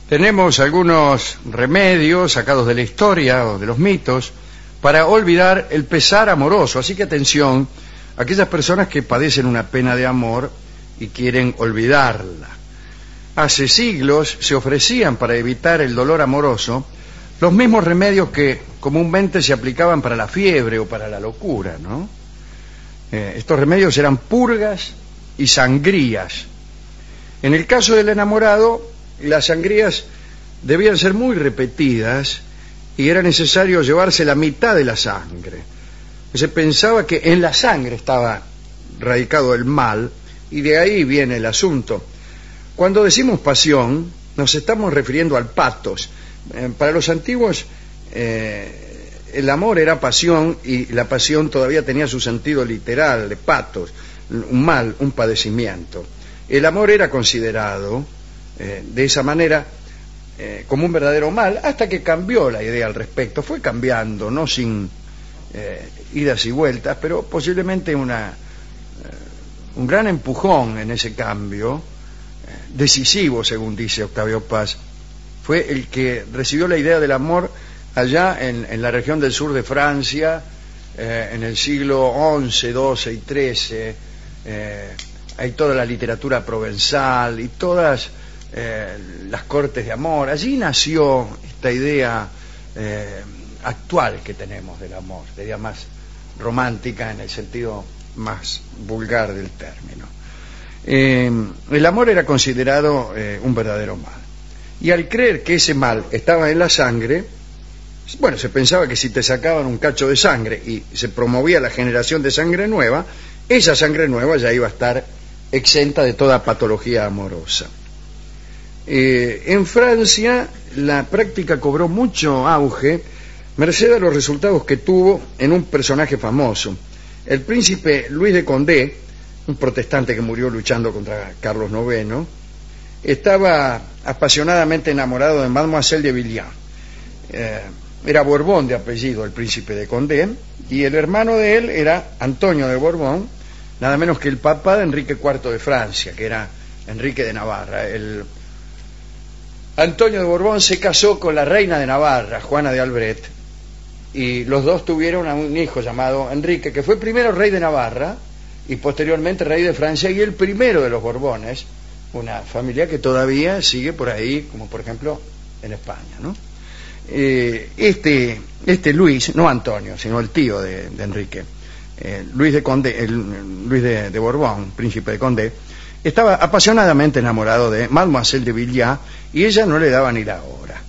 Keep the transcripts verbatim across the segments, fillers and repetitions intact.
Tenemos algunos remedios sacados de la historia o de los mitos para olvidar el pesar amoroso. Así que atención, aquellas personas que padecen una pena de amor y quieren olvidarla. Hace siglos se ofrecían para evitar el dolor amoroso los mismos remedios que comúnmente se aplicaban para la fiebre o para la locura, ¿no? Eh, estos remedios eran purgas y sangrías. En el caso del enamorado, las sangrías debían ser muy repetidas y era necesario llevarse la mitad de la sangre. Se pensaba que en la sangre estaba radicado el mal y de ahí viene el asunto. Cuando decimos pasión, nos estamos refiriendo al patos. Eh, para los antiguos, eh, el amor era pasión y la pasión todavía tenía su sentido literal de patos, un mal, un padecimiento. El amor era considerado eh, de esa manera eh, como un verdadero mal hasta que cambió la idea al respecto. Fue cambiando, no sin eh, idas y vueltas, pero posiblemente una, eh, un gran empujón en ese cambio, eh, decisivo según dice Octavio Paz, fue el que recibió la idea del amor allá en, en la región del sur de Francia, eh, en el siglo once, doce y trece. Eh, hay toda la literatura provenzal y todas eh, las cortes de amor. Allí nació esta idea eh, actual que tenemos del amor, la idea más romántica en el sentido más vulgar del término. Eh, el amor era considerado eh, un verdadero mal. Y al creer que ese mal estaba en la sangre, bueno, se pensaba que si te sacaban un cacho de sangre y se promovía la generación de sangre nueva, esa sangre nueva ya iba a estar exenta de toda patología amorosa. Eh, en Francia la práctica cobró mucho auge merced a los resultados que tuvo en un personaje famoso. El príncipe Luis de Condé, un protestante que murió luchando contra Carlos noveno, estaba apasionadamente enamorado de Mademoiselle de Villars. Eh, era Borbón de apellido el príncipe de Condé, y el hermano de él era Antonio de Borbón, nada menos que el papá de Enrique cuarto de Francia, que era Enrique de Navarra. El Antonio de Borbón se casó con la reina de Navarra, Juana de Albret, y los dos tuvieron a un hijo llamado Enrique, que fue primero rey de Navarra y posteriormente rey de Francia, y el primero de los Borbones, una familia que todavía sigue por ahí, como por ejemplo en España, ¿no? Eh, este, este Luis, no Antonio, sino el tío de, de Enrique, eh, Luis de Condé, el, Luis de, de Borbón, príncipe de Condé, estaba apasionadamente enamorado de Mademoiselle de Villars y ella no le daba ni la hora.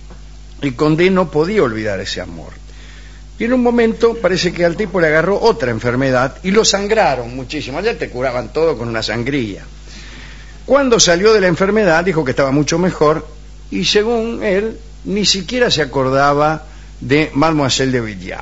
Y Condé no podía olvidar ese amor. Y en un momento parece que al tipo le agarró otra enfermedad y lo sangraron muchísimo. Allá te curaban todo con una sangría. Cuando salió de la enfermedad dijo que estaba mucho mejor y según él ni siquiera se acordaba de Mademoiselle de Villars.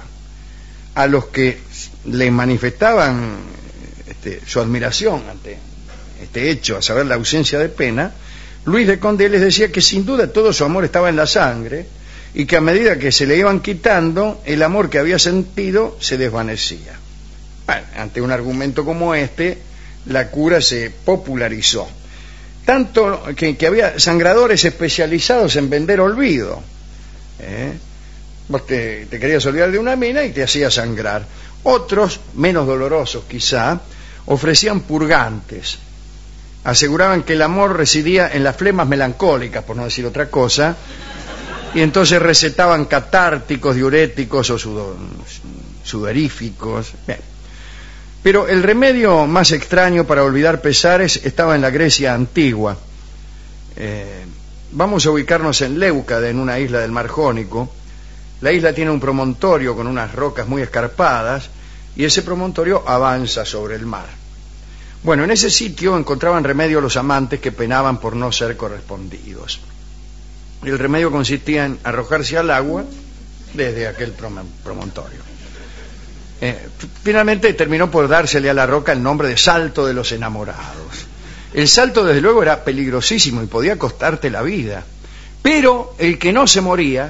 A los que le manifestaban este, su admiración ante este hecho, a saber la ausencia de pena, Luis de Condé les decía que sin duda todo su amor estaba en la sangre y que a medida que se le iban quitando, el amor que había sentido se desvanecía. Bueno, ante un argumento como este, la cura se popularizó. Tanto que, que había sangradores especializados en vender olvido. ¿Eh? Vos te, te querías olvidar de una mina y te hacía sangrar. Otros, menos dolorosos quizá, ofrecían purgantes. Aseguraban que el amor residía en las flemas melancólicas, por no decir otra cosa, y entonces recetaban catárticos, diuréticos o sudo, sudoríficos. Bien. Pero el remedio más extraño para olvidar pesares estaba en la Grecia antigua. Eh, vamos a ubicarnos en Leucade, en una isla del Mar Jónico. La isla tiene un promontorio con unas rocas muy escarpadas y ese promontorio avanza sobre el mar. Bueno, en ese sitio encontraban remedio los amantes que penaban por no ser correspondidos. El remedio consistía en arrojarse al agua desde aquel promontorio. Eh, finalmente terminó por dársele a la roca el nombre de Salto de los Enamorados. El salto desde luego era peligrosísimo y podía costarte la vida, pero el que no se moría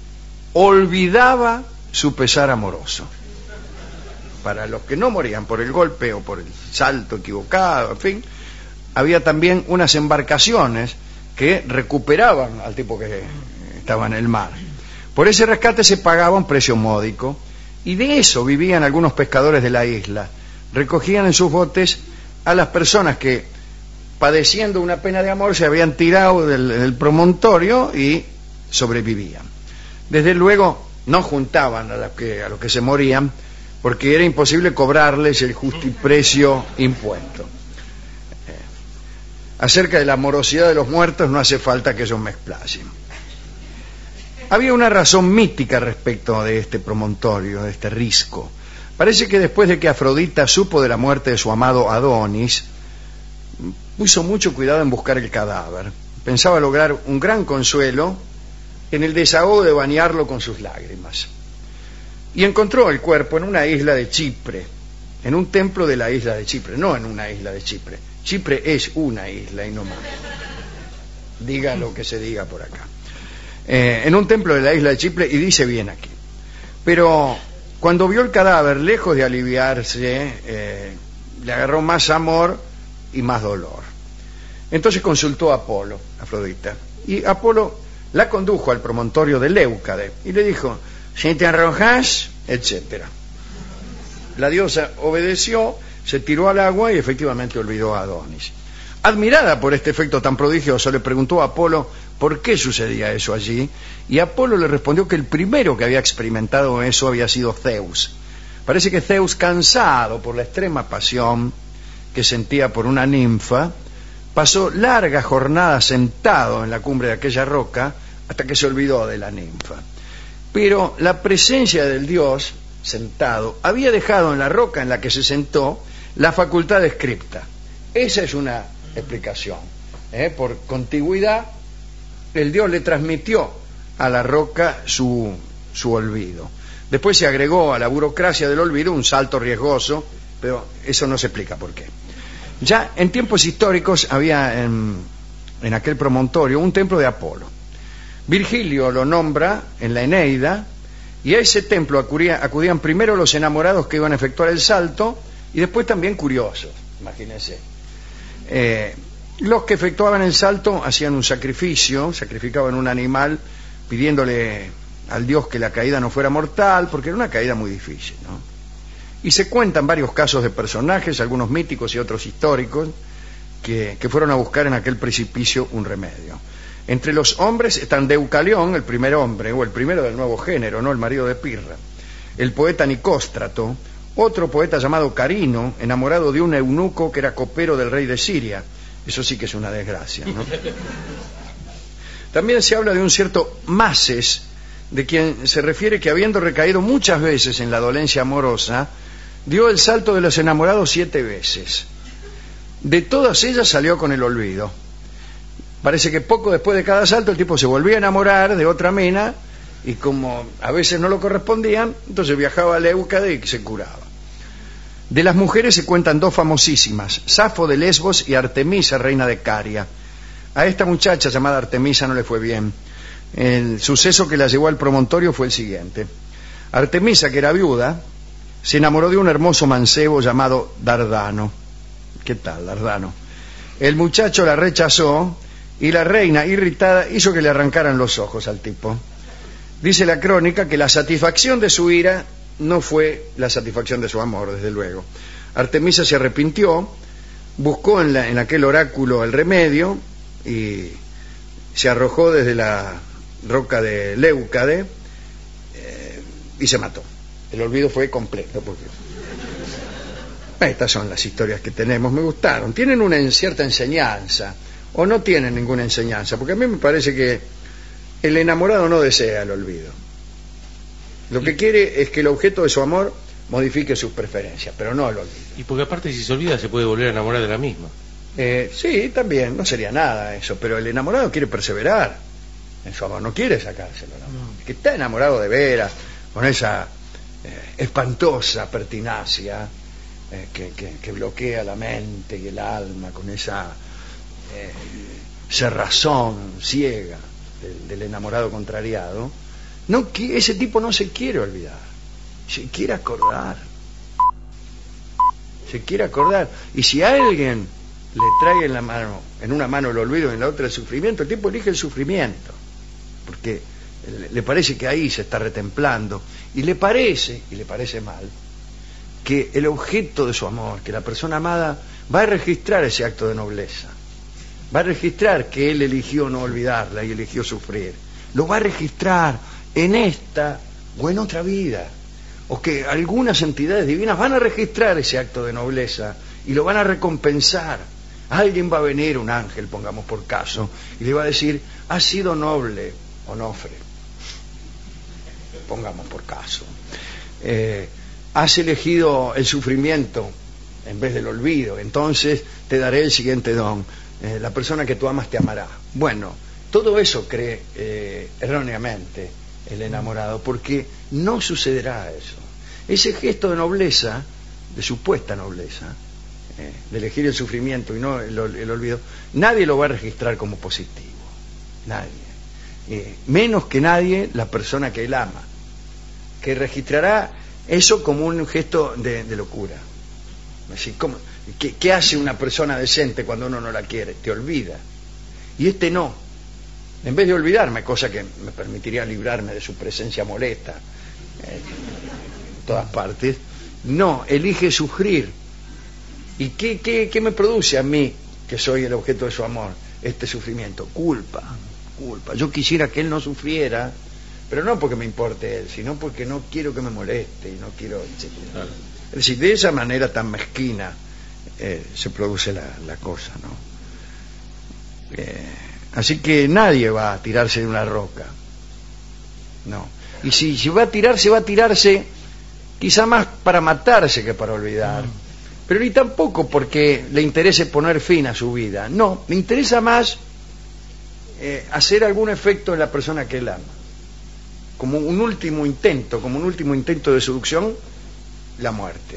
olvidaba su pesar amoroso. Para los que no morían por el golpe o por el salto equivocado, en fin, había también unas embarcaciones que recuperaban al tipo que estaba en el mar. Por ese rescate se pagaba un precio módico, y de eso vivían algunos pescadores de la isla. Recogían en sus botes a las personas que, padeciendo una pena de amor, se habían tirado del, del promontorio y sobrevivían. Desde luego no juntaban a los que, a los que se morían, porque era imposible cobrarles el justiprecio impuesto. Eh, acerca de la morosidad de los muertos no hace falta que ellos me explayen. Había una razón mítica respecto de este promontorio, de este risco. Parece que después de que Afrodita supo de la muerte de su amado Adonis, puso mucho cuidado en buscar el cadáver. Pensaba lograr un gran consuelo en el desahogo de bañarlo con sus lágrimas. Y encontró el cuerpo en una isla de Chipre, en un templo de la isla de Chipre, no en una isla de Chipre. Chipre es una isla y no más. Diga lo que se diga por acá. Eh, en un templo de la isla de Chipre, y dice bien aquí. Pero cuando vio el cadáver, lejos de aliviarse, eh, le agarró más amor y más dolor. Entonces consultó a Apolo, Afrodita, y Apolo la condujo al promontorio de Leucade y le dijo: si te arrojas, etcétera. La diosa obedeció, se tiró al agua y efectivamente olvidó a Adonis. Admirada por este efecto tan prodigioso, le preguntó a Apolo por qué sucedía eso allí, y Apolo le respondió que el primero que había experimentado eso había sido Zeus. Parece que Zeus, cansado por la extrema pasión que sentía por una ninfa, pasó largas jornadas sentado en la cumbre de aquella roca hasta que se olvidó de la ninfa. Pero la presencia del dios sentado había dejado en la roca en la que se sentó la facultad de scripta. Esa es una explicación. ¿eh? Por contigüidad, el dios le transmitió a la roca su, su olvido. Después se agregó a la burocracia del olvido un salto riesgoso, pero eso no se explica por qué. Ya en tiempos históricos había en, en aquel promontorio un templo de Apolo. Virgilio lo nombra en la Eneida, y a ese templo acudía, acudían primero los enamorados que iban a efectuar el salto, y después también curiosos, imagínense. Eh, los que efectuaban el salto hacían un sacrificio, sacrificaban un animal pidiéndole al dios que la caída no fuera mortal, porque era una caída muy difícil, ¿no? Y se cuentan varios casos de personajes, algunos míticos y otros históricos, que, que fueron a buscar en aquel precipicio un remedio. Entre los hombres están Deucalión, el primer hombre, o el primero del nuevo género, ¿no? El marido de Pirra, el poeta Nicóstrato, otro poeta llamado Carino, enamorado de un eunuco que era copero del rey de Siria. Eso sí que es una desgracia, ¿no? También se habla de un cierto Mases, de quien se refiere que, habiendo recaído muchas veces en la dolencia amorosa, dio el salto de los enamorados siete veces. De todas ellas salió con el olvido. Parece que poco después de cada salto el tipo se volvía a enamorar de otra mina, y como a veces no lo correspondían, entonces viajaba a Leucade y se curaba. De las mujeres se cuentan dos famosísimas: Safo de Lesbos y Artemisa, reina de Caria. A esta muchacha llamada Artemisa no le fue bien. El suceso que la llevó al promontorio fue el siguiente. Artemisa, que era viuda, se enamoró de un hermoso mancebo llamado Dardano. ¿Qué tal, Dardano? El muchacho la rechazó, y la reina, irritada, hizo que le arrancaran los ojos al tipo. Dice la crónica que la satisfacción de su ira no fue la satisfacción de su amor, desde luego. Artemisa se arrepintió, buscó en, la, en aquel oráculo el remedio y se arrojó desde la roca de Leucade eh, y se mató. El olvido fue completo. Porque... Estas son las historias que tenemos, me gustaron. Tienen una cierta enseñanza, o no tienen ninguna enseñanza, porque a mí me parece que el enamorado no desea el olvido. Lo que quiere es que el objeto de su amor modifique sus preferencias, pero no el olvido. Y porque aparte, si se olvida, se puede volver a enamorar de la misma. Eh, sí, también, no sería nada eso, pero el enamorado quiere perseverar en su amor, no quiere sacárselo, ¿no? No. Que está enamorado de veras, con esa eh, espantosa pertinacia eh, que, que, que bloquea la mente y el alma, con esa eh, cerrazón ciega del, del enamorado contrariado. No, ese tipo no se quiere olvidar, se quiere acordar, se quiere acordar. Y si alguien le trae en la mano, en una mano el olvido y en la otra el sufrimiento, el tipo elige el sufrimiento, porque le parece que ahí se está retemplando, y le parece, y le parece mal, que el objeto de su amor, que la persona amada, va a registrar ese acto de nobleza, va a registrar que él eligió no olvidarla y eligió sufrir, lo va a registrar en esta o en otra vida, o que algunas entidades divinas van a registrar ese acto de nobleza y lo van a recompensar. Alguien va a venir, un ángel, pongamos por caso, y le va a decir: has sido noble, Onofre, pongamos por caso, eh, has elegido el sufrimiento en vez del olvido, entonces te daré el siguiente don, eh, la persona que tú amas te amará. Bueno, todo eso cree eh, erróneamente el enamorado, porque no sucederá eso. Ese gesto de nobleza, de supuesta nobleza, eh, de elegir el sufrimiento y no el, el olvido, nadie lo va a registrar como positivo, nadie, eh, menos que nadie la persona que él ama, que registrará eso como un gesto de, de locura. Así, ¿cómo? ¿Qué, ¿Qué hace una persona decente cuando uno no la quiere? Te olvida. Y este no. En vez de olvidarme, cosa que me permitiría librarme de su presencia molesta eh, en todas partes, no, elige sufrir. ¿Y qué, qué, qué me produce a mí, que soy el objeto de su amor, este sufrimiento? Culpa, culpa. Yo quisiera que él no sufriera, pero no porque me importe él, sino porque no quiero que me moleste y no quiero, etcétera. Es decir, de esa manera tan mezquina eh, se produce la, la cosa, ¿no? Eh, así que nadie va a tirarse de una roca, no. Y si, si va a tirarse, va a tirarse quizá más para matarse que para olvidar, pero ni tampoco porque le interese poner fin a su vida, no, le interesa más eh, hacer algún efecto en la persona que él ama, como un último intento, como un último intento de seducción, la muerte.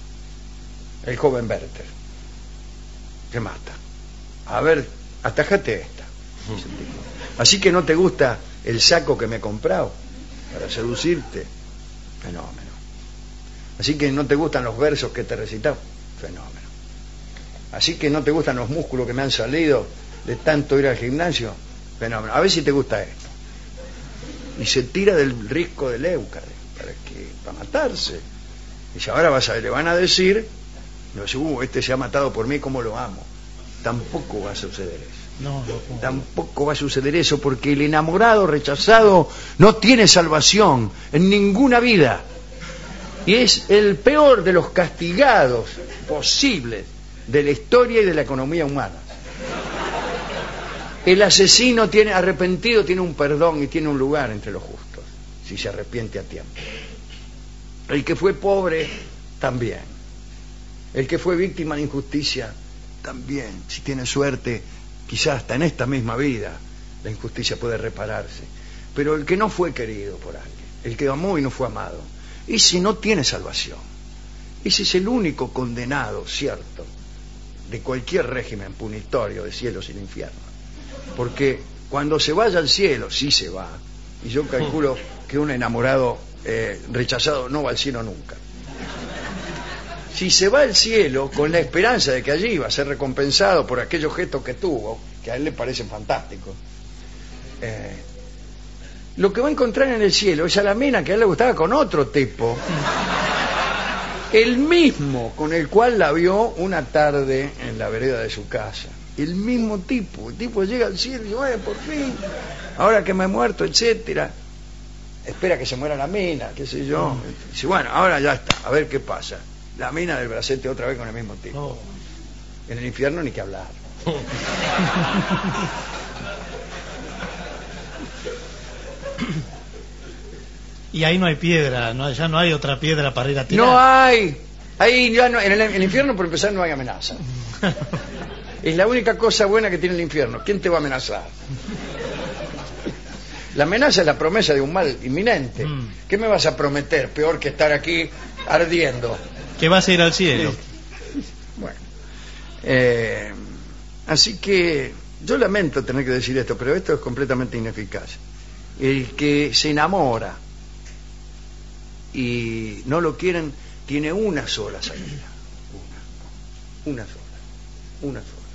El joven Werther se mata. A ver, atajate esta. Así que no te gusta el saco que me he comprado para seducirte, fenómeno. Así que no te gustan los versos que te he recitado, fenómeno. Así que no te gustan los músculos que me han salido de tanto ir al gimnasio, fenómeno. A ver si te gusta esto. Y se tira del risco del Éucare para que para matarse. Y si ahora vas a, le van a decir, no, uh, este se ha matado por mí, cómo lo amo. Tampoco va a suceder eso. No, no, no. Tampoco va a suceder eso, porque el enamorado rechazado no tiene salvación en ninguna vida. Y es el peor de los castigados posibles de la historia y de la economía humana. El asesino tiene arrepentido, tiene un perdón y tiene un lugar entre los justos, si se arrepiente a tiempo. El que fue pobre, también. El que fue víctima de injusticia, también. Si tiene suerte, quizás hasta en esta misma vida, la injusticia puede repararse. Pero el que no fue querido por alguien, el que amó y no fue amado, ese no tiene salvación. Ese es el único condenado, cierto, de cualquier régimen punitorio de cielos y de infierno. Porque cuando se vaya al cielo, sí se va, y yo calculo que un enamorado eh, rechazado no va al cielo nunca. Si se va al cielo con la esperanza de que allí va a ser recompensado por aquellos gestos que tuvo, que a él le parecen fantásticos, eh, lo que va a encontrar en el cielo es a la mina que a él le gustaba con otro tipo, el mismo con el cual la vio una tarde en la vereda de su casa. El mismo tipo, el tipo llega al cielo y dice, bueno, por fin, ahora que me he muerto, etcétera, espera que se muera la mina, qué sé yo, y dice, bueno, ahora ya está, a ver qué pasa, la mina del bracete otra vez con el mismo tipo. En el infierno ni que hablar. Y ahí no hay piedra, no, ya no hay otra piedra para ir a tirar. No hay, ahí ya no, en el, en el infierno por empezar no hay amenaza. Es la única cosa buena que tiene el infierno. ¿Quién te va a amenazar? La amenaza es la promesa de un mal inminente. Mm. ¿Qué me vas a prometer? Peor que estar aquí ardiendo. Que vas a ir al cielo. Bueno, eh, así que yo lamento tener que decir esto, pero esto es completamente ineficaz. El que se enamora y no lo quieren tiene una sola salida. Una, una sola, una sola.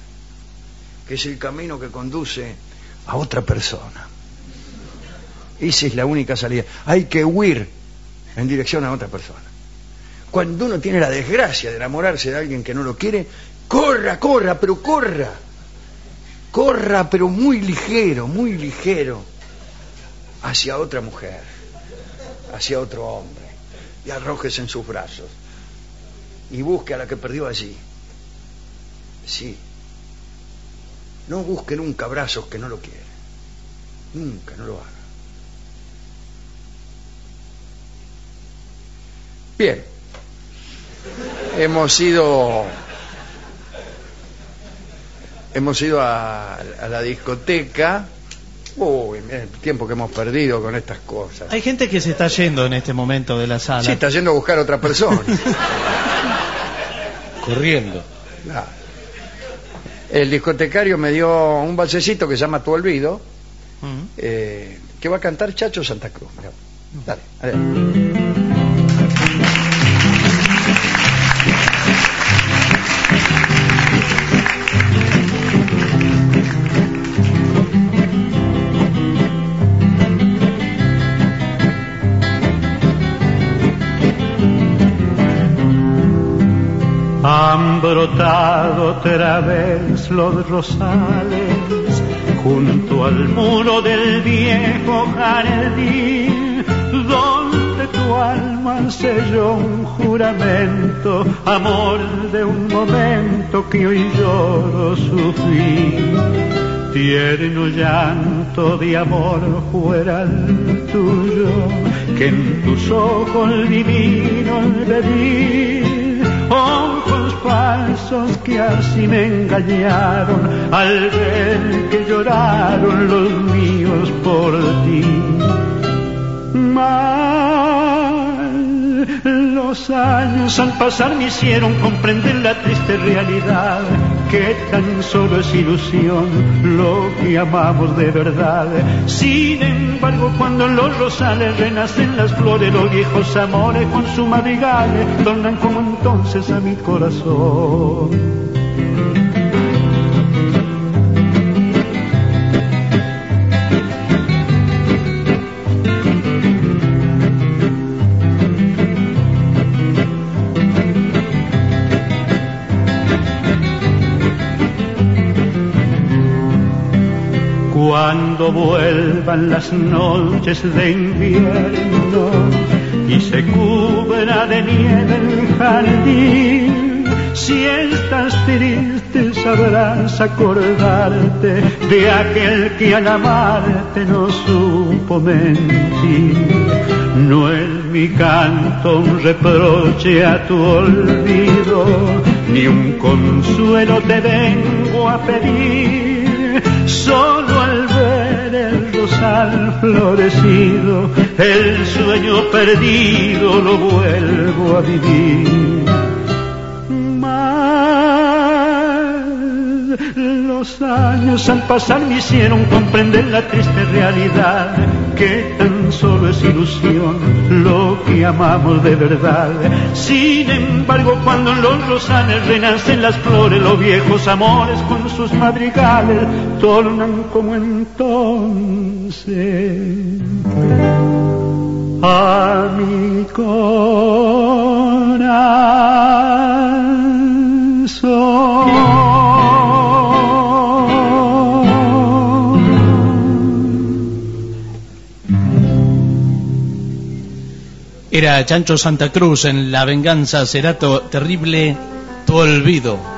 que es el camino que conduce a otra persona. Esa es la única salida. Hay que huir en dirección a otra persona. Cuando uno tiene la desgracia de enamorarse de alguien que no lo quiere, corra, corra, pero corra. Corra, pero muy ligero, muy ligero, hacia otra mujer, hacia otro hombre, y arrójese en sus brazos, y busque a la que perdió allí. Sí. No busque nunca brazos que no lo quieren. Nunca, no lo haga. Bien. Hemos ido... Hemos ido a, a la discoteca. Uy, el tiempo que hemos perdido con estas cosas. Hay gente que se está yendo en este momento de la sala. Sí, está yendo a buscar a otra persona. Corriendo. Claro. El discotecario me dio un balsecito que se llama Tu Olvido, uh-huh. eh, que va a cantar Chacho Santa Cruz. Mirá. Dale, dale. Han brotado otra vez los rosales junto al muro del viejo jardín, donde tu alma selló un juramento, amor de un momento que hoy lloro su fin. Tierno llanto de amor fuera el tuyo, que en tus ojos divinos bebí. Ojos falsos que así me engañaron al ver que lloraron los míos por ti. Mal, los años al pasar me hicieron comprender la triste realidad, que tan solo es ilusión lo que amamos de verdad. Sin embargo, cuando en los rosales renacen las flores, los viejos amores con su madrigal donan como entonces a mi corazón. Cuando vuelvan las noches de invierno y se cubra de nieve el jardín, si estás triste sabrás acordarte de aquel que al amarte no supo mentir. No es mi canto un reproche a tu olvido, ni un consuelo te vengo a pedir. Solo al ver el rosal florecido, el sueño perdido lo vuelvo a vivir. Mal, los años al pasar me hicieron comprender la triste realidad, que tan solo es ilusión lo que amamos de verdad. Sin embargo, cuando en los rosales renacen las flores, los viejos amores con sus madrigales tornan como entonces a mi corazón. Era Chancho Santa Cruz en La Venganza será terrible, tu olvido.